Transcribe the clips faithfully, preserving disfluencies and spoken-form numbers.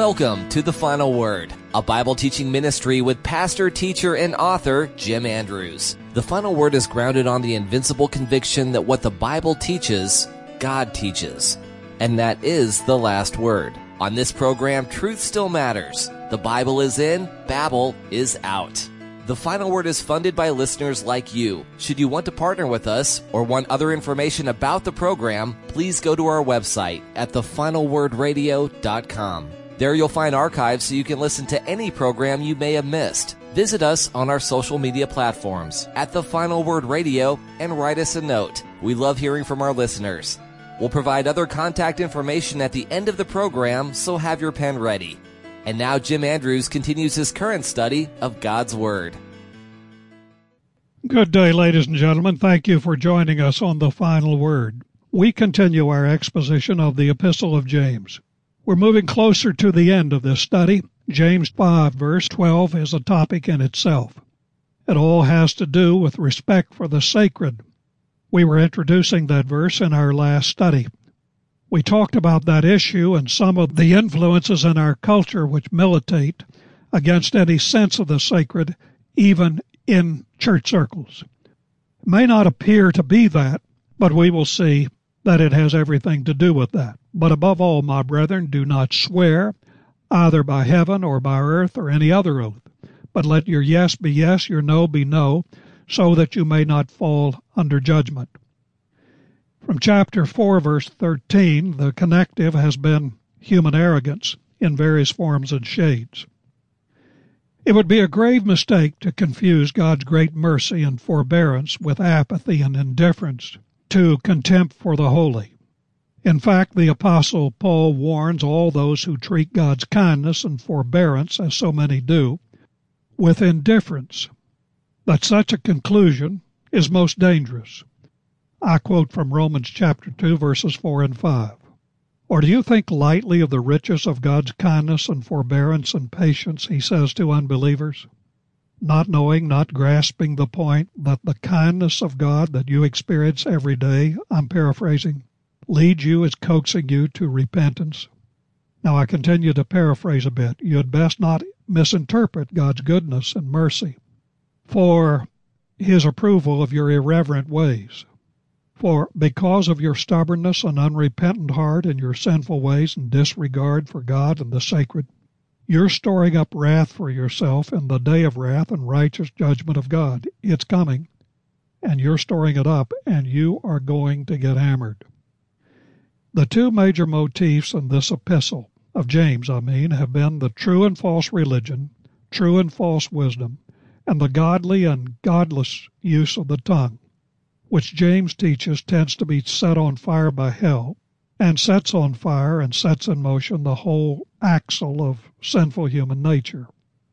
Welcome to The Final Word, a Bible teaching ministry with pastor, teacher, and author Jim Andrews. The Final Word is grounded on the invincible conviction that what the Bible teaches, God teaches. And that is the last word. On this program, truth still matters. The Bible is in, Babel is out. The Final Word is funded by listeners like you. Should you want to partner with us or want other information about the program, please go to our website at the final word radio dot com. There you'll find archives so you can listen to any program you may have missed. Visit us on our social media platforms at The Final Word Radio and write us a note. We love hearing from our listeners. We'll provide other contact information at the end of the program, so have your pen ready. And now Jim Andrews continues his current study of God's Word. Good day, ladies and gentlemen. Thank you for joining us on The Final Word. We continue our exposition of the Epistle of James. We're moving closer to the end of this study. James five, verse twelve is a topic in itself. It all has to do with respect for the sacred. We were introducing that verse in our last study. We talked about that issue and some of the influences in our culture which militate against any sense of the sacred, even in church circles. It may not appear to be that, but we will see that it has everything to do with that. But above all, my brethren, do not swear, either by heaven or by earth or any other oath, but let your yes be yes, your no be no, so that you may not fall under judgment. From chapter four, verse thirteen, the connective has been human arrogance in various forms and shades. It would be a grave mistake to confuse God's great mercy and forbearance with apathy and indifference to contempt for the holy. In fact, the Apostle Paul warns all those who treat God's kindness and forbearance, as so many do, with indifference, that such a conclusion is most dangerous. I quote from Romans chapter two, verses four and five. Or do you think lightly of the riches of God's kindness and forbearance and patience, he says to unbelievers, not knowing, not grasping the point that the kindness of God that you experience every day, I'm paraphrasing, leads you, is coaxing you to repentance? Now I continue to paraphrase a bit. You had best not misinterpret God's goodness and mercy for his approval of your irreverent ways. For because of your stubbornness and unrepentant heart and your sinful ways and disregard for God and the sacred, you're storing up wrath for yourself in the day of wrath and righteous judgment of God. It's coming, and you're storing it up, and you are going to get hammered. The two major motifs in this epistle, of James, I mean, have been the true and false religion, true and false wisdom, and the godly and godless use of the tongue, which James teaches tends to be set on fire by hell, and sets on fire and sets in motion the whole axle of sinful human nature.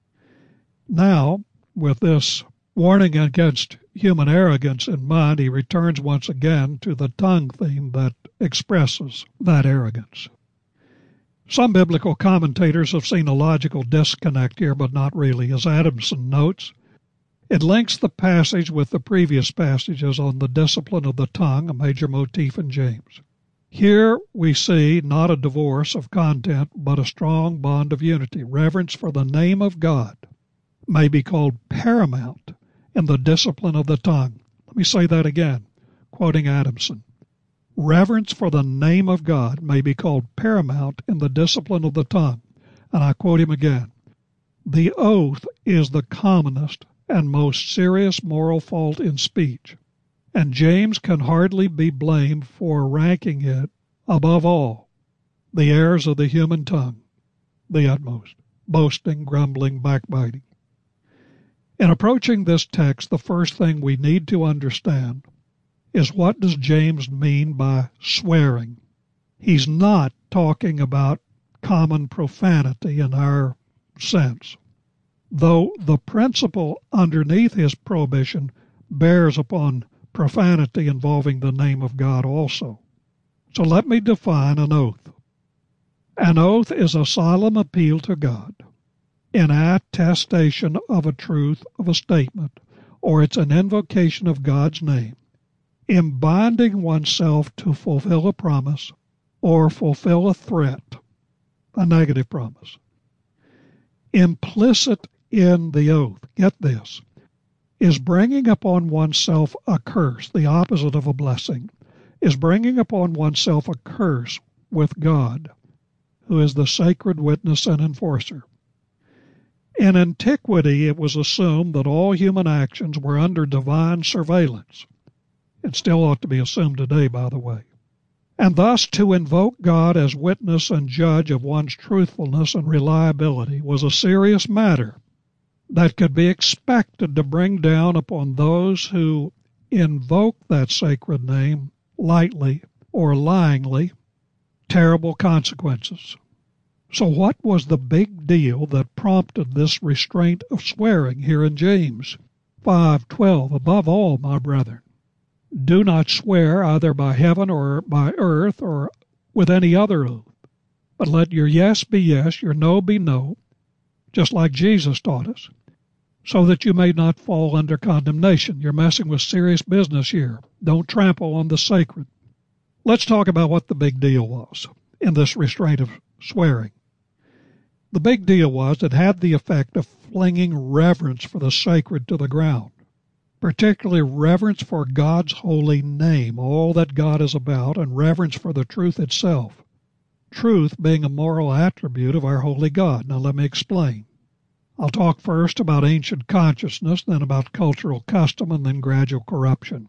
Now, with this warning against human arrogance in mind, he returns once again to the tongue theme that expresses that arrogance. Some biblical commentators have seen a logical disconnect here, but not really. As Adamson notes, it links the passage with the previous passages on the discipline of the tongue, a major motif in James. Here we see not a divorce of content, but a strong bond of unity. Reverence for the name of God may be called paramount in the discipline of the tongue. Let me say that again, quoting Adamson. Reverence for the name of God may be called paramount in the discipline of the tongue. And I quote him again. The oath is the commonest and most serious moral fault in speech, and James can hardly be blamed for ranking it above all the errors of the human tongue, the utmost, boasting, grumbling, backbiting. In approaching this text, the first thing we need to understand is, what does James mean by swearing? He's not talking about common profanity in our sense, though the principle underneath his prohibition bears upon profanity involving the name of God also. So let me define an oath. An oath is a solemn appeal to God in attestation of a truth of a statement, or it's an invocation of God's name, in binding oneself to fulfill a promise or fulfill a threat a negative promise. Implicit in the oath, get this, is bringing upon oneself a curse, the opposite of a blessing, is bringing upon oneself a curse with God, who is the sacred witness and enforcer. In antiquity, it was assumed that all human actions were under divine surveillance. It still ought to be assumed today, by the way. And thus to invoke God as witness and judge of one's truthfulness and reliability was a serious matter that could be expected to bring down upon those who invoke that sacred name lightly or lyingly terrible consequences. So what was the big deal that prompted this restraint of swearing here in James five twelve? Above all, my brethren, do not swear either by heaven or by earth or with any other oath, but let your yes be yes, your no be no, just like Jesus taught us, so that you may not fall under condemnation. You're messing with serious business here. Don't trample on the sacred. Let's talk about what the big deal was in this restraint of swearing. The big deal was it had the effect of flinging reverence for the sacred to the ground, particularly reverence for God's holy name, all that God is about, and reverence for the truth itself, truth being a moral attribute of our holy God. Now let me explain. I'll talk first about ancient consciousness, then about cultural custom, and then gradual corruption.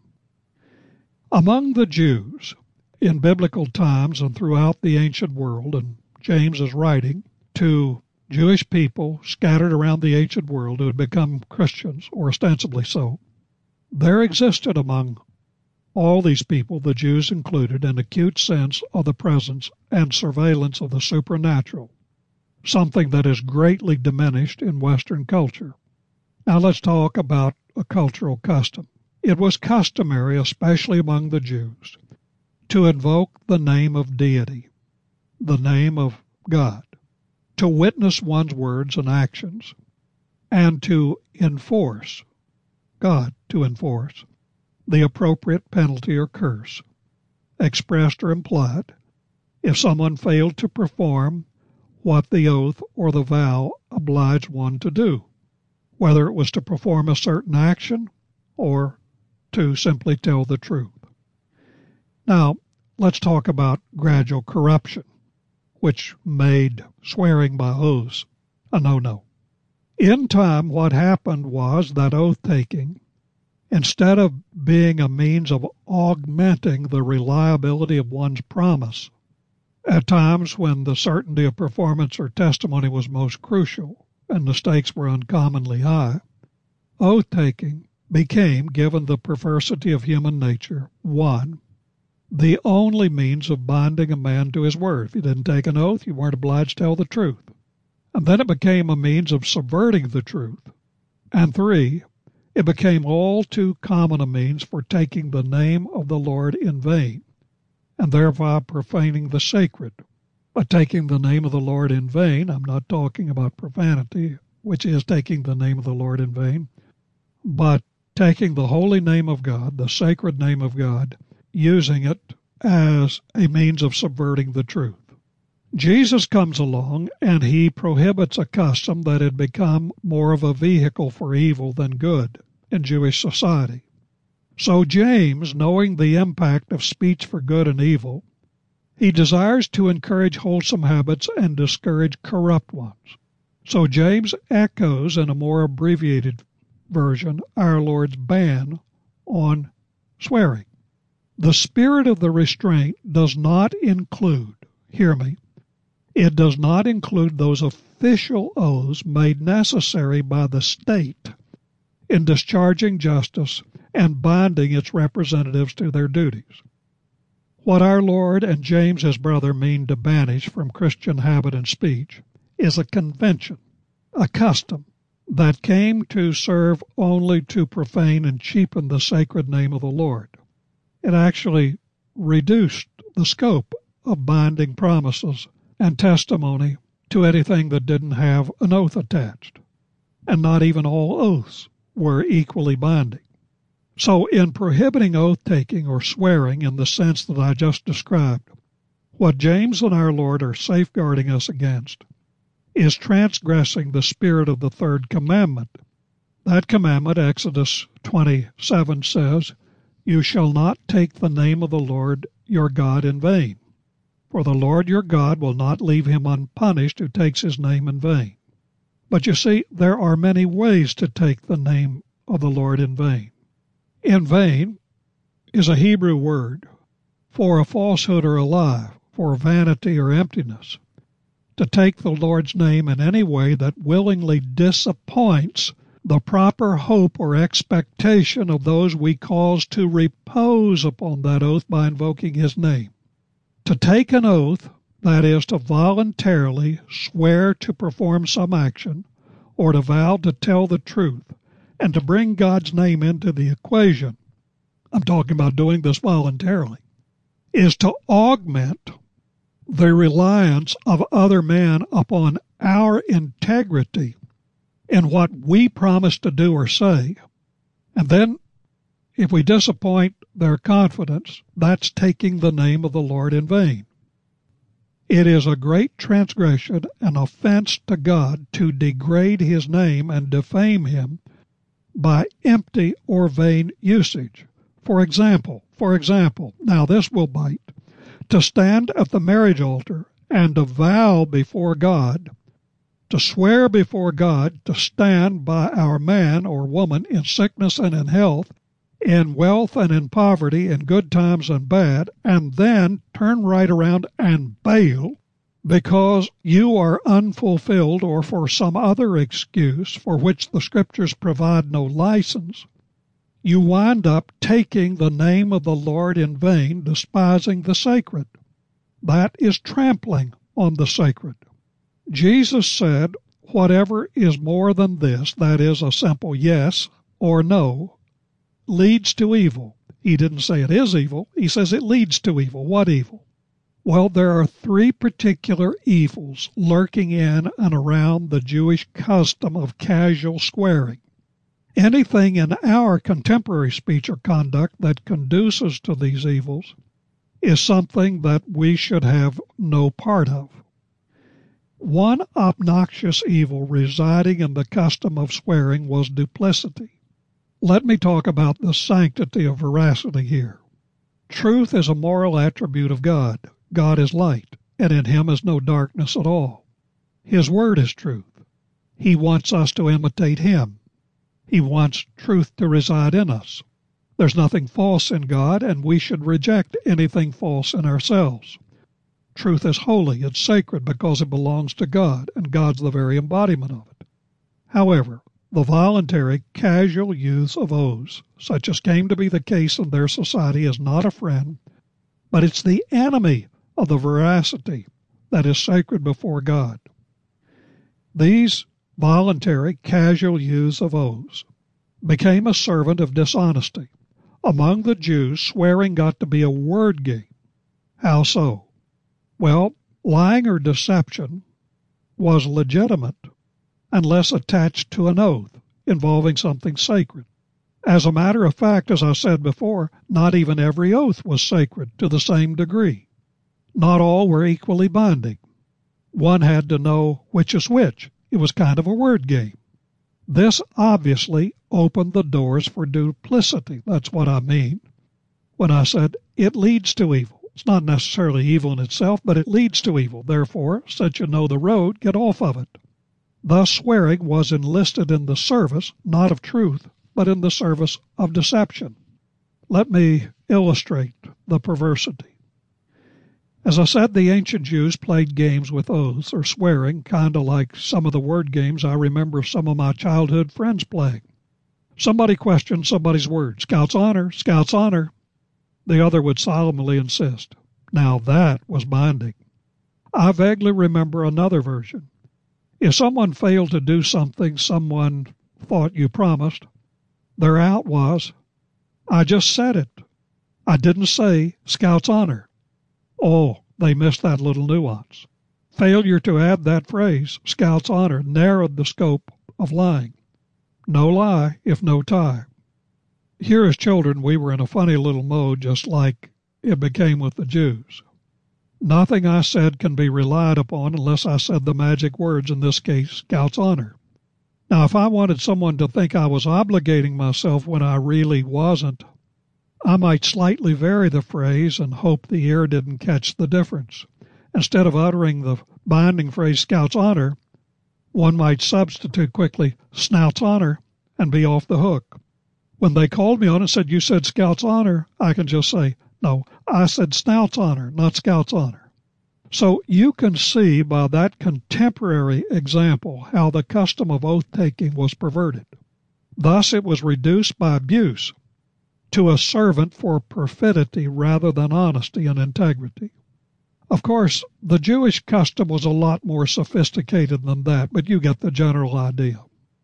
Among the Jews, in biblical times and throughout the ancient world, and James is writing to Jewish people scattered around the ancient world who had become Christians, or ostensibly so, there existed among all these people, the Jews included, an acute sense of the presence and surveillance of the supernatural, something that is greatly diminished in Western culture. Now let's talk about a cultural custom. It was customary, especially among the Jews, to invoke the name of deity, the name of God, to witness one's words and actions, and to enforce, God to enforce, the appropriate penalty or curse, expressed or implied, if someone failed to perform what the oath or the vow obliged one to do, whether it was to perform a certain action or to simply tell the truth. Now, let's talk about gradual corruption, which made swearing by oaths a no-no. In time, what happened was that oath-taking, instead of being a means of augmenting the reliability of one's promise, at times when the certainty of performance or testimony was most crucial and the stakes were uncommonly high, oath-taking became, given the perversity of human nature, one, the only means of binding a man to his word. If you didn't take an oath, you weren't obliged to tell the truth. And then it became a means of subverting the truth. And three, it became all too common a means for taking the name of the Lord in vain, and thereby profaning the sacred. By taking the name of the Lord in vain, I'm not talking about profanity, which is taking the name of the Lord in vain, but taking the holy name of God, the sacred name of God, using it as a means of subverting the truth. Jesus comes along and he prohibits a custom that had become more of a vehicle for evil than good in Jewish society. So James, knowing the impact of speech for good and evil, he desires to encourage wholesome habits and discourage corrupt ones. So James echoes, in a more abbreviated version, our Lord's ban on swearing. The spirit of the restraint does not include, hear me, it does not include those official oaths made necessary by the state in discharging justice and binding its representatives to their duties. What our Lord and James, his brother, mean to banish from Christian habit and speech is a convention, a custom that came to serve only to profane and cheapen the sacred name of the Lord. It actually reduced the scope of binding promises and testimony to anything that didn't have an oath attached. And not even all oaths were equally binding. So in prohibiting oath-taking or swearing in the sense that I just described, What James and our Lord are safeguarding us against is transgressing the spirit of the third commandment. That commandment, Exodus twenty-seven, says, "You shall not take the name of the Lord your God in vain, for the Lord your God will not leave him unpunished who takes his name in vain." But you see, there are many ways to take the name of the Lord in vain. In vain is a Hebrew word for a falsehood or a lie, for vanity or emptiness. To take the Lord's name in any way that willingly disappoints the proper hope or expectation of those we cause to repose upon that oath by invoking his name. To take an oath, that is, to voluntarily swear to perform some action, or to vow to tell the truth, and to bring God's name into the equation, I'm talking about doing this voluntarily, is to augment the reliance of other men upon our integrity in what we promise to do or say. And then, if we disappoint their confidence, that's taking the name of the Lord in vain. It is a great transgression, an offense to God, to degrade his name and defame him by empty or vain usage. For example, for example, now this will bite, to stand at the marriage altar and to vow before God, to swear before God to stand by our man or woman in sickness and in health, in wealth and in poverty, in good times and bad, and then turn right around and bail because you are unfulfilled or for some other excuse for which the Scriptures provide no license, you wind up taking the name of the Lord in vain, despising the sacred. That is trampling on the sacred. Jesus said, whatever is more than this, that is a simple yes or no, leads to evil. He didn't say it is evil. He says it leads to evil. What evil? Well, there are three particular evils lurking in and around the Jewish custom of casual swearing. Anything in our contemporary speech or conduct that conduces to these evils is something that we should have no part of. One obnoxious evil residing in the custom of swearing was duplicity. Let me talk about the sanctity of veracity here. Truth is a moral attribute of God. God is light, and in him is no darkness at all. His word is truth. He wants us to imitate him. He wants truth to reside in us. There's nothing false in God, and we should reject anything false in ourselves. Truth is holy and sacred because it belongs to God, and God's the very embodiment of it. However, the voluntary, casual use of oaths, such as came to be the case in their society, is not a friend, but it's the enemy of the veracity that is sacred before God. These voluntary, casual use of oaths became a servant of dishonesty. Among the Jews, swearing got to be a word game. How so? Well, lying or deception was legitimate unless attached to an oath involving something sacred. As a matter of fact, as I said before, not even every oath was sacred to the same degree. Not all were equally binding. One had to know which is which. It was kind of a word game. This obviously opened the doors for duplicity. That's what I mean when I said it leads to evil. It's not necessarily evil in itself, but it leads to evil. Therefore, since you know the road, get off of it. Thus, swearing was enlisted in the service, not of truth, but in the service of deception. Let me illustrate the perversity. As I said, the ancient Jews played games with oaths or swearing, kind of like some of the word games I remember some of my childhood friends playing. Somebody questioned somebody's word. Scout's honor, Scout's honor. The other would solemnly insist. Now that was binding. I vaguely remember another version. If someone failed to do something someone thought you promised, their out was, I just said it. I didn't say Scout's honor. Oh, they missed that little nuance. Failure to add that phrase, Scout's honor, narrowed the scope of lying. No lie if no tie. Here as children we were in a funny little mode just like it became with the Jews. Nothing I said can be relied upon unless I said the magic words, in this case, Scout's Honor. Now, if I wanted someone to think I was obligating myself when I really wasn't, I might slightly vary the phrase and hope the ear didn't catch the difference. Instead of uttering the binding phrase Scout's Honor, one might substitute quickly Snout's Honor and be off the hook. When they called me on and said, "You said Scout's Honor," I can just say, "No, I said Snout's Honor, not Scout's Honor." So you can see by that contemporary example how the custom of oath-taking was perverted. Thus it was reduced by abuse to a servant for perfidy rather than honesty and integrity. Of course, the Jewish custom was a lot more sophisticated than that, but you get the general idea.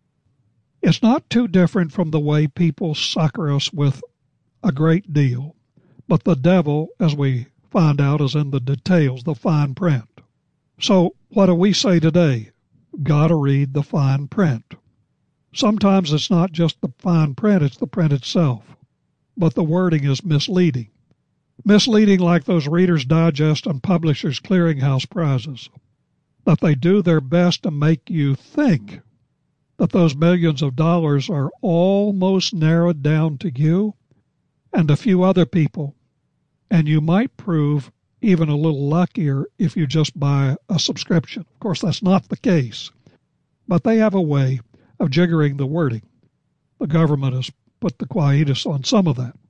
It's not too different from the way people succor us with a great deal, but the devil, as we find out, is in the details, the fine print. So what do we say today? Gotta read the fine print. Sometimes it's not just the fine print, it's the print itself. But the wording is misleading. Misleading like those Reader's Digest and Publishers Clearinghouse prizes. That they do their best to make you think that those millions of dollars are almost narrowed down to you and a few other people, and you might prove even a little luckier if you just buy a subscription. Of course, that's not the case, but they have a way of jiggering the wording. The government has put the quietus on some of that.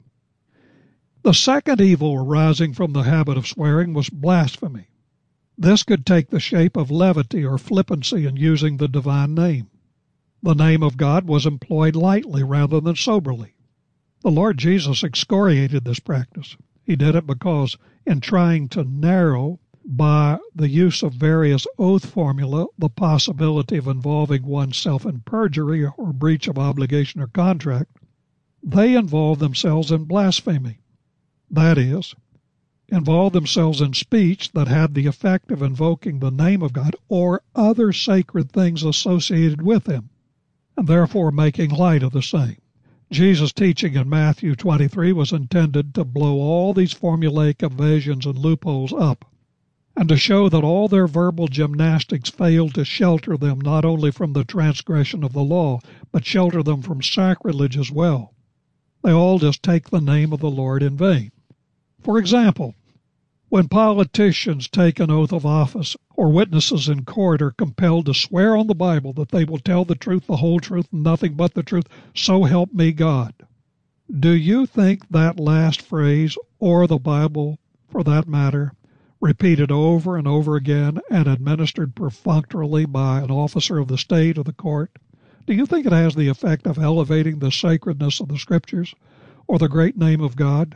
The second evil arising from the habit of swearing was blasphemy. This could take the shape of levity or flippancy in using the divine name. The name of God was employed lightly rather than soberly. The Lord Jesus excoriated this practice. He did it because, in trying to narrow, by the use of various oath formula, the possibility of involving oneself in perjury or breach of obligation or contract, they involved themselves in blasphemy. That is, involved themselves in speech that had the effect of invoking the name of God or other sacred things associated with him, and therefore making light of the same. Jesus' teaching in Matthew twenty-three was intended to blow all these formulaic evasions and loopholes up, and to show that all their verbal gymnastics failed to shelter them not only from the transgression of the law, but shelter them from sacrilege as well. They all just take the name of the Lord in vain. For example, when politicians take an oath of office or witnesses in court are compelled to swear on the Bible that they will tell the truth, the whole truth, and nothing but the truth, so help me God. Do you think that last phrase, or the Bible for that matter, repeated over and over again and administered perfunctorily by an officer of the state or the court, do you think it has the effect of elevating the sacredness of the Scriptures or the great name of God?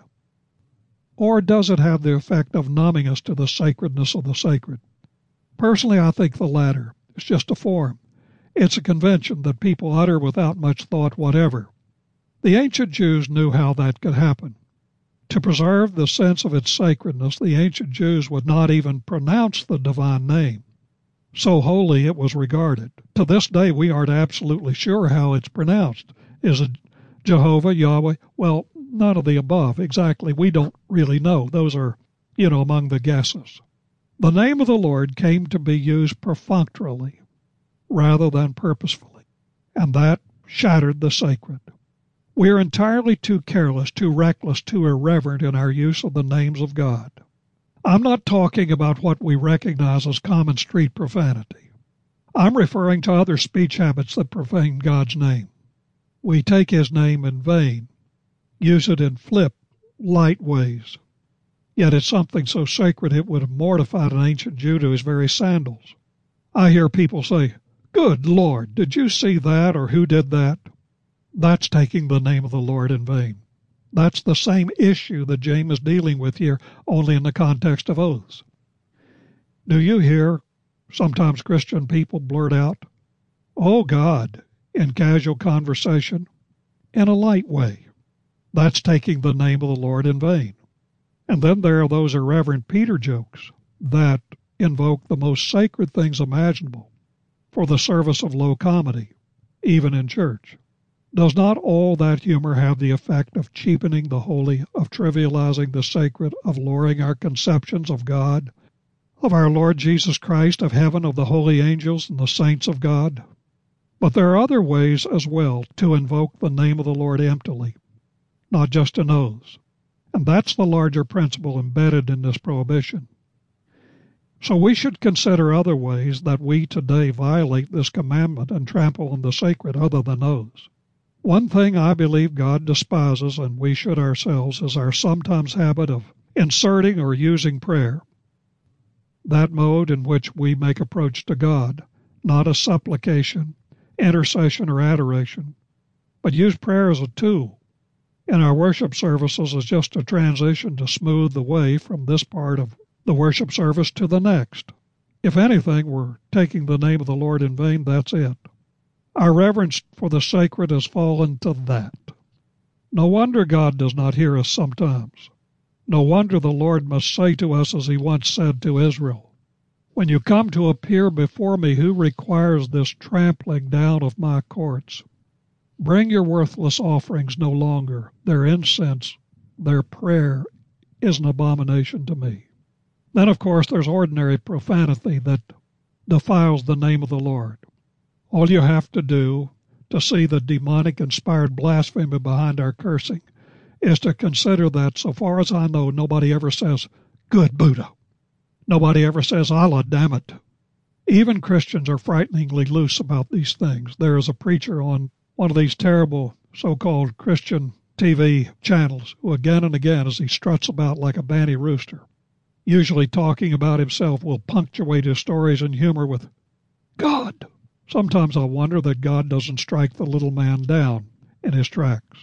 Or does it have the effect of numbing us to the sacredness of the sacred? Personally, I think the latter. It's just a form. It's a convention that people utter without much thought whatever. The ancient Jews knew how that could happen. To preserve the sense of its sacredness, the ancient Jews would not even pronounce the divine name. So holy it was regarded. To this day, we aren't absolutely sure how it's pronounced. Is it Jehovah, Yahweh? Well, none of the above. Exactly. We don't really know. Those are, you know, among the guesses. The name of the Lord came to be used perfunctorily rather than purposefully, and that shattered the sacred. We are entirely too careless, too reckless, too irreverent in our use of the names of God. I'm not talking about what we recognize as common street profanity. I'm referring to other speech habits that profane God's name. We take his name in vain, use it in flip, light ways. Yet it's something so sacred it would have mortified an ancient Jew to his very sandals. I hear people say, "Good Lord, did you see that, or who did that?" That's taking the name of the Lord in vain. That's the same issue that James is dealing with here, only in the context of oaths. Do you hear sometimes Christian people blurt out, "Oh God," in casual conversation, in a light way? That's taking the name of the Lord in vain. And then there are those irreverent Peter jokes that invoke the most sacred things imaginable for the service of low comedy, even in church. Does not all that humor have the effect of cheapening the holy, of trivializing the sacred, of lowering our conceptions of God of our Lord Jesus Christ, of heaven, of the holy angels, and the saints of God. But there are other ways as well to invoke the name of the Lord emptily, not just an oath. And that's the larger principle embedded in this prohibition. So we should consider other ways that we today violate this commandment and trample on the sacred other than oaths. One thing I believe God despises, and we should ourselves, is our sometimes habit of inserting or using prayer, that mode in which we make approach to God, not a supplication, intercession, or adoration, but use prayer as a tool in our worship services as just a transition to smooth the way from this part of the worship service to the next. If anything, we're taking the name of the Lord in vain, that's it. Our reverence for the sacred has fallen to that. No wonder God does not hear us sometimes. No wonder the Lord must say to us as he once said to Israel, "When you come to appear before me, who requires this trampling down of my courts? Bring your worthless offerings no longer. Their incense, their prayer is an abomination to me." Then, of course, there's ordinary profanity that defiles the name of the Lord. All you have to do to see the demonic-inspired blasphemy behind our cursing is to consider that, so far as I know, nobody ever says, "Good Buddha." Nobody ever says, "Allah, damn it." Even Christians are frighteningly loose about these things. There is a preacher on one of these terrible so-called Christian T V channels who again and again, as he struts about like a banty rooster, usually talking about himself, will punctuate his stories and humor with, "God." Sometimes I wonder that God doesn't strike the little man down in his tracks.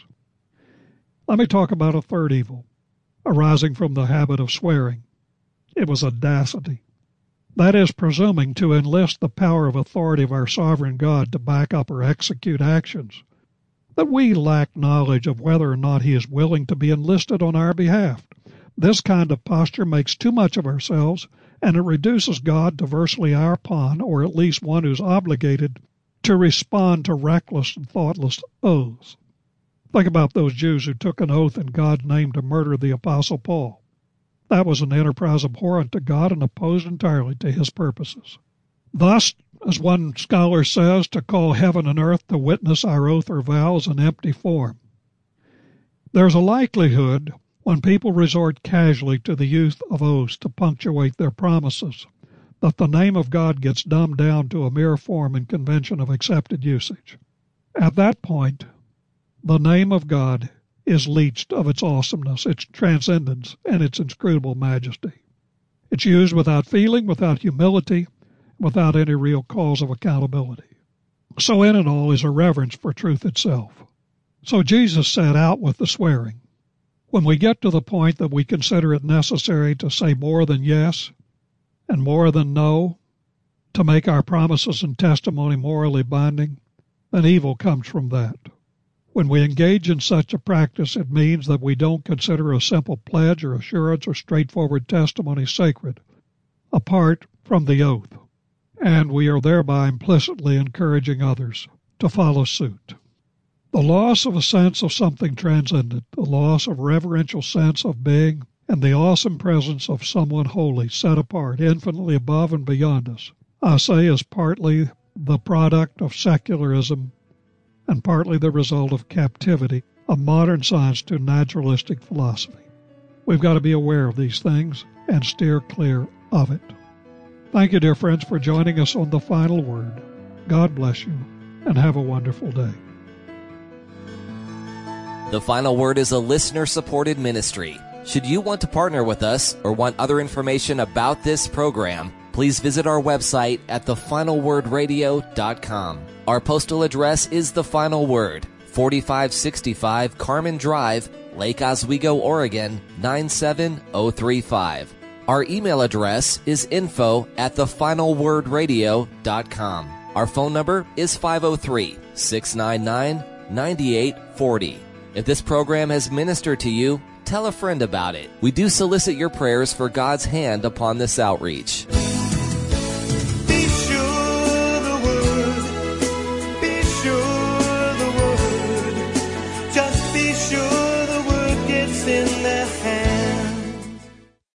Let me talk about a third evil, arising from the habit of swearing. It was audacity. That is, presuming to enlist the power of authority of our sovereign God to back up or execute actions that we lack knowledge of whether or not he is willing to be enlisted on our behalf. This kind of posture makes too much of ourselves, and it reduces God to virtually our pawn, or at least one who's obligated to respond to reckless and thoughtless oaths. Think about those Jews who took an oath in God's name to murder the Apostle Paul. That was an enterprise abhorrent to God and opposed entirely to his purposes. Thus, as one scholar says, to call heaven and earth to witness our oath or vow is an empty form. There's a likelihood, when people resort casually to the use of oaths to punctuate their promises, that the name of God gets dumbed down to a mere form and convention of accepted usage. At that point, the name of God is leached of its awesomeness, its transcendence, and its inscrutable majesty. It's used without feeling, without humility, without any real cause of accountability. So in it all is a reverence for truth itself. So Jesus set out with the swearing. When we get to the point that we consider it necessary to say more than yes and more than no, to make our promises and testimony morally binding, then evil comes from that. When we engage in such a practice, it means that we don't consider a simple pledge or assurance or straightforward testimony sacred, apart from the oath, and we are thereby implicitly encouraging others to follow suit. The loss of a sense of something transcendent, the loss of reverential sense of being, and the awesome presence of someone holy, set apart, infinitely above and beyond us, I say is partly the product of secularism and partly the result of captivity of modern science to naturalistic philosophy. We've got to be aware of these things and steer clear of it. Thank you, dear friends, for joining us on The Final Word. God bless you, and have a wonderful day. The Final Word is a listener-supported ministry. Should you want to partner with us or want other information about this program, please visit our website at the final word radio dot com. Our postal address is The Final Word, forty-five sixty-five Carmen Drive, Lake Oswego, Oregon, nine seven oh three five. Our email address is info at the final word radio dot com. Our phone number is five oh three, six nine nine, nine eight four oh. If this program has ministered to you, tell a friend about it. We do solicit your prayers for God's hand upon this outreach.